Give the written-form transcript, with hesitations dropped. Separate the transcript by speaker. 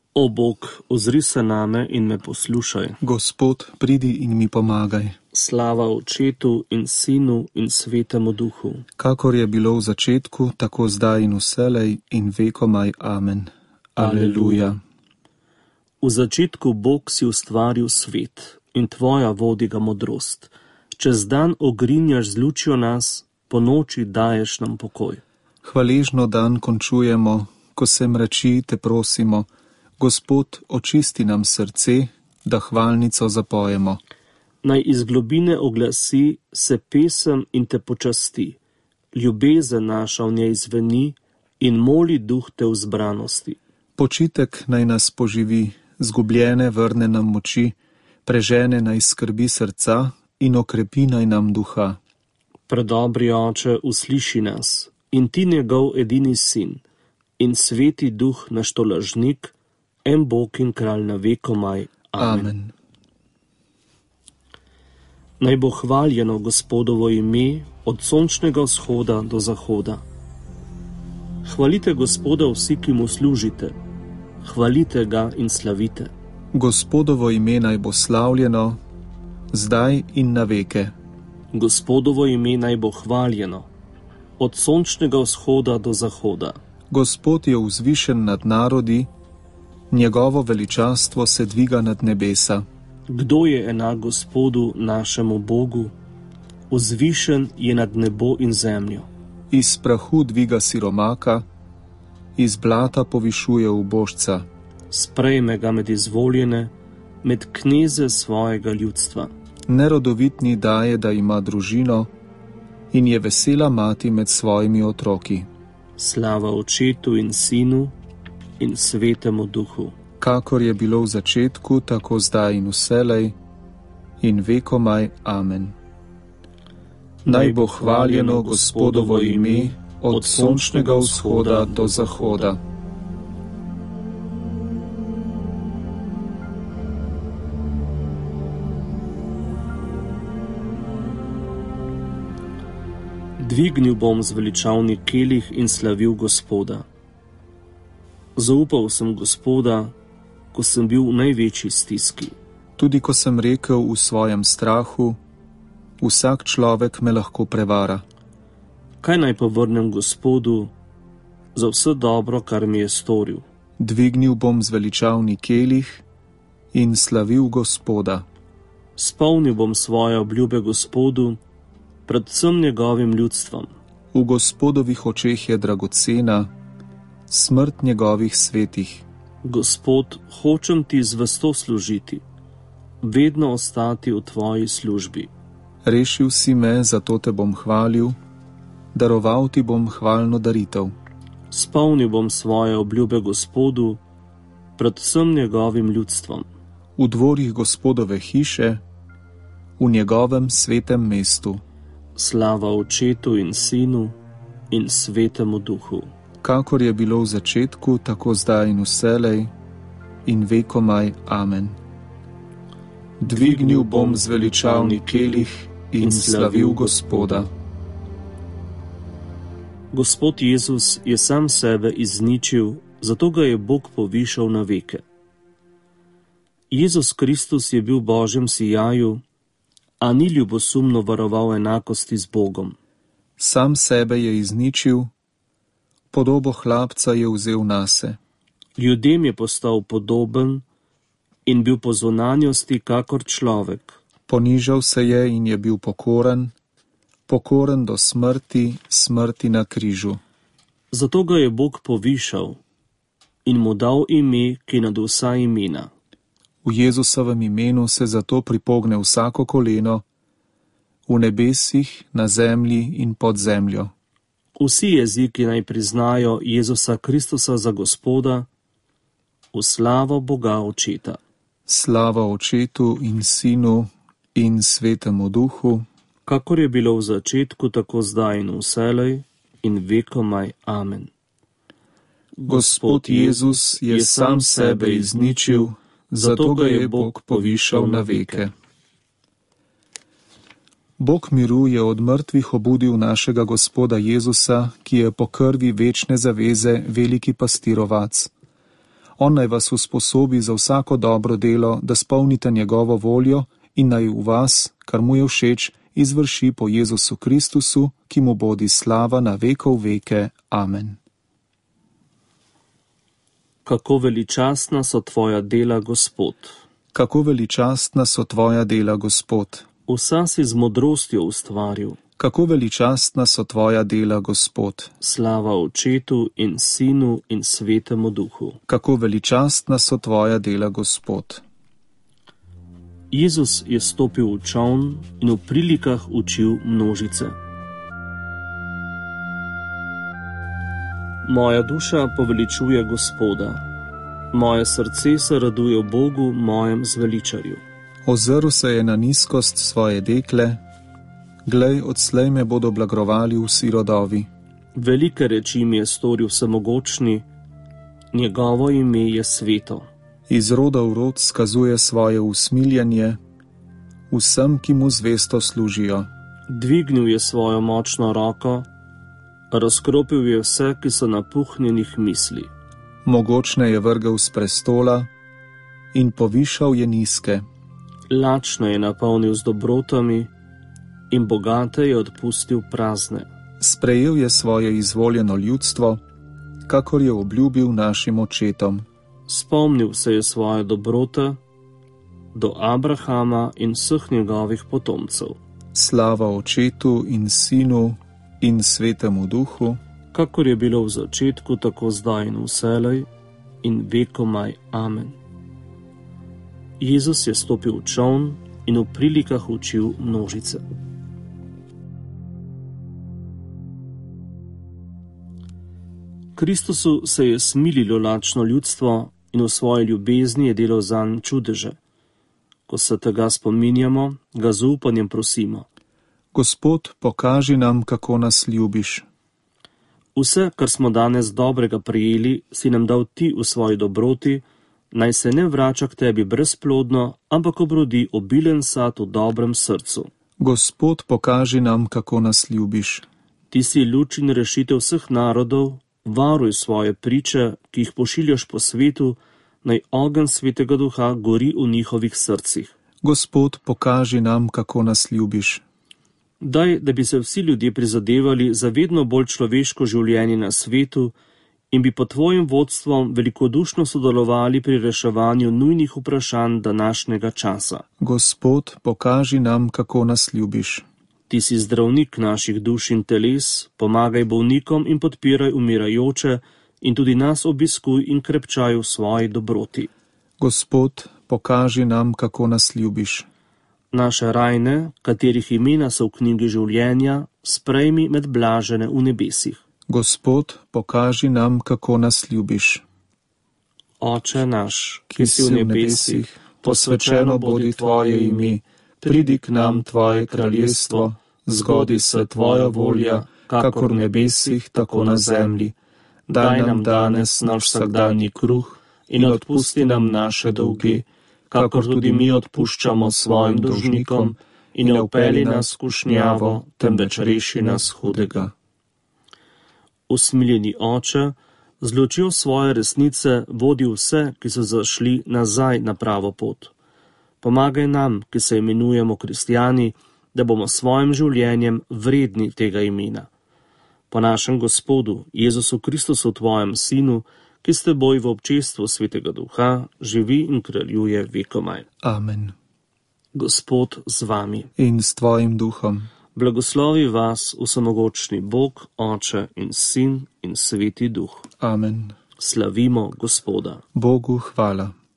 Speaker 1: O Bog, ozri se name in me poslušaj.
Speaker 2: Gospod, pridi in mi pomagaj.
Speaker 1: Slava Očetu in Sinu in Svetemu Duhu.
Speaker 2: Kakor je bilo v začetku, tako zdaj in vselej in vekomaj. Amen. Aleluja.
Speaker 1: V začetku Bog si ustvaril svet in tvoja vodi ga modrost. Čez dan ogrinjaš z lučjo nas, po noči daješ nam pokoj.
Speaker 2: Hvaležno dan končujemo, ko se mrači, te prosimo. Gospod, očisti nam srce, da hvalnico zapojemo.
Speaker 1: Naj iz globine oglasi se pesem in te počasti. Ljubezen naša v njej zveni in moli duh te v zbranosti.
Speaker 2: Počitek naj nas poživi, zgubljene vrne nam moči, prežene naj skrbi srca in okrepi naj nam duha.
Speaker 1: Predobri Oče, usliši nas, in ti njegov edini sin, in sveti duh naš tolažnik, en Bog in kralj na vekomaj.
Speaker 2: Amen.
Speaker 1: Naj bo hvaljeno Gospodovo ime od sončnega vzhoda do zahoda. Hvalite Gospoda vsi, ki mu služite. Hvalite ga in slavite.
Speaker 2: Gospodovo ime naj bo slavljeno, zdaj in na veke.
Speaker 1: Gospodovo ime naj bo hvaljeno od sončnega vzhoda do zahoda.
Speaker 2: Gospod je vzvišen nad narodi, njegovo veličastvo se dviga nad nebesa.
Speaker 1: Kdo je enak Gospodu našemu Bogu? Vzvišen je nad nebo in zemljo.
Speaker 2: Iz prahu dviga siromaka, iz blata povišuje ubožca.
Speaker 1: Sprejme ga med izvoljene, med kneze svojega ljudstva.
Speaker 2: Nerodovitni daje, da ima družino, in je vesela mati med svojimi otroki.
Speaker 1: Slava Očetu in Sinu in Svetemu Duhu.
Speaker 2: Kakor je bilo v začetku, tako zdaj in vselej in vekomaj. Amen. Naj bo hvaljeno Gospodovo ime od sončnega vzhoda do zahoda.
Speaker 1: Dvignil bom zveličavni kelih in slavil Gospoda. Zaupal sem Gospoda, ko sem bil v največji stiski.
Speaker 2: Tudi ko sem rekel v svojem strahu, vsak človek me lahko prevara.
Speaker 1: Kaj naj povrnem Gospodu za vse dobro, kar mi je storil?
Speaker 2: Dvignil bom zveličavni kelih in slavil Gospoda.
Speaker 1: Spolnil bom svoje obljube Gospodu, predvsem njegovim ljudstvom.
Speaker 2: V Gospodovih očeh je dragocena smrt njegovih svetih.
Speaker 1: Gospod, hočem ti zvesto služiti, vedno ostati v tvoji službi.
Speaker 2: Rešil si me, zato te bom hvalil, daroval ti bom hvalno daritev.
Speaker 1: Spolnil bom svoje obljube Gospodu, predvsem njegovim ljudstvom.
Speaker 2: V dvorih Gospodove hiše, v njegovem svetem mestu.
Speaker 1: Slava Očetu in Sinu in Svetemu Duhu.
Speaker 2: Kakor je bilo v začetku, tako zdaj in vselej in vekomaj. Amen. Dvignil bom zveličavni kelih in slavil Gospoda.
Speaker 1: Gospod Jezus je sam sebe izničil, zato ga je Bog povišal na veke. Jezus Kristus je bil v Božjem sijaju, a ni ljubosumno varoval enakosti z Bogom.
Speaker 2: Sam sebe je izničil, podobo hlapca je vzel nase.
Speaker 1: Ljudem je postal podoben in bil po zunanjosti kakor človek.
Speaker 2: Ponižal se je in je bil pokoren, pokoren do smrti, smrti na križu.
Speaker 1: Zato ga je Bog povišal in mu dal ime, ki nad vsa imena.
Speaker 2: V Jezusovem imenu se zato pripogne vsako koleno, v nebesih, na zemlji in pod zemljo.
Speaker 1: Vsi jeziki naj priznajo Jezusa Kristusa za Gospoda, v slavo Boga Očeta.
Speaker 2: Slava Očetu in Sinu in Svetemu Duhu,
Speaker 1: kakor je bilo v začetku, tako zdaj in vselej in vekomaj. Amen.
Speaker 2: Gospod Jezus je sam sebe izničil, zato ga je Bog povišal na veke. Bog miru je od mrtvih obudil našega Gospoda Jezusa, ki je po krvi večne zaveze veliki pastirovac. On naj vas usposobi za vsako dobro delo, da spolnite njegovo voljo in naj v vas, kar mu je všeč, izvrši po Jezusu Kristusu, ki mu bodi slava na vekov veke. Amen.
Speaker 1: Kako veličastna so tvoja dela, Gospod.
Speaker 2: Kako veličastna so tvoja dela, Gospod.
Speaker 1: Vsa si z modrostjo ustvaril.
Speaker 2: Kako veličastna so tvoja dela, Gospod.
Speaker 1: Slava Očetu in Sinu in Svetemu Duhu.
Speaker 2: Kako veličastna so tvoja dela, Gospod.
Speaker 1: Jezus je stopil v čoln in v prilikah učil množice. Moja duša poveličuje Gospoda. Moje srce se raduje v Bogu, mojem zveličarju.
Speaker 2: Ozrl se je na nizkost svoje dekle, glej, odslej me bodo blagrovali vsi rodovi.
Speaker 1: Velike reči mi je storil vsemogočni, njegovo ime je sveto.
Speaker 2: Iz roda v rod skazuje svoje usmiljenje vsem, ki mu zvesto služijo.
Speaker 1: Dvignil je svojo močno roko, razkropil je vse, ki so napuhnjenih misli.
Speaker 2: Mogočne je vrgel s prestola in povišal je nizke.
Speaker 1: Lačne je napolnil z dobrotami in bogate je odpustil prazne.
Speaker 2: Sprejel je svoje izvoljeno ljudstvo, kakor je obljubil našim očetom.
Speaker 1: Spomnil se je svoje dobrote do Abrahama in vseh njegovih potomcev.
Speaker 2: Slava Očetu in Sinu in Svetemu Duhu,
Speaker 1: kakor je bilo v začetku, tako zdaj in vselej in vekomaj. Amen. Jezus je stopil v čoln in v prilikah učil množice. Kristusu se je smililo lačno ljudstvo in v svoji ljubezni je delal zanj čudeže. Ko se tega spominjamo, ga z upanjem prosimo.
Speaker 2: Gospod, pokaži nam, kako nas ljubiš.
Speaker 1: Vse, kar smo danes dobrega prejeli, si nam dal ti v svoji dobroti, naj se ne vrača k tebi brezplodno, ampak obrodi obilen sad v dobrem srcu.
Speaker 2: Gospod, pokaži nam, kako nas ljubiš.
Speaker 1: Ti si luč in rešitev vseh narodov, varuj svoje priče, ki jih pošiljaš po svetu, naj ogenj Svetega Duha gori v njihovih srcih.
Speaker 2: Gospod, pokaži nam, kako nas ljubiš.
Speaker 1: Daj, da bi se vsi ljudje prizadevali za vedno bolj človeško življenje na svetu in bi pod tvojim vodstvom velikodušno sodelovali pri reševanju nujnih vprašanj današnjega časa.
Speaker 2: Gospod, pokaži nam, kako nas ljubiš.
Speaker 1: Ti si zdravnik naših duš in teles, pomagaj bolnikom in podpiraj umirajoče in tudi nas obiskuj in krepčaj v svoji dobroti.
Speaker 2: Gospod, pokaži nam, kako nas ljubiš.
Speaker 1: Naše rajne, katerih imena so v knjigi življenja, sprejmi med blažene v nebesih.
Speaker 2: Gospod, pokaži nam, kako nas ljubiš.
Speaker 1: Oče naš, ki si v nebesih, posvečeno bodi tvoje ime, pridi k nam tvoje kraljestvo, zgodi se tvoja volja, kakor v nebesih, tako na zemlji. Daj nam danes naš vsakdanji kruh in odpusti nam naše dolge, kakor tudi mi odpuščamo svojim dolžnikom, in ne vpelji nas v skušnjavo, temveč reši nas hudega. Usmiljeni Oče, z lučjo svoje resnice vodi vse, ki so zašli nazaj na pravo pot. Pomagaj nam, ki se imenujemo kristjani, da bomo s svojim življenjem vredni tega imena. Po našem Gospodu, Jezusu Kristusu, tvojem Sinu, ki s teboj v občestvu Svetega Duha živi in kraljuje vekomaj.
Speaker 2: Amen.
Speaker 1: Gospod z vami.
Speaker 2: In s tvojim duhom.
Speaker 1: Blagoslovi vas vsemogočni Bog, Oče in Sin in Sveti Duh.
Speaker 2: Amen.
Speaker 1: Slavimo Gospoda.
Speaker 2: Bogu hvala.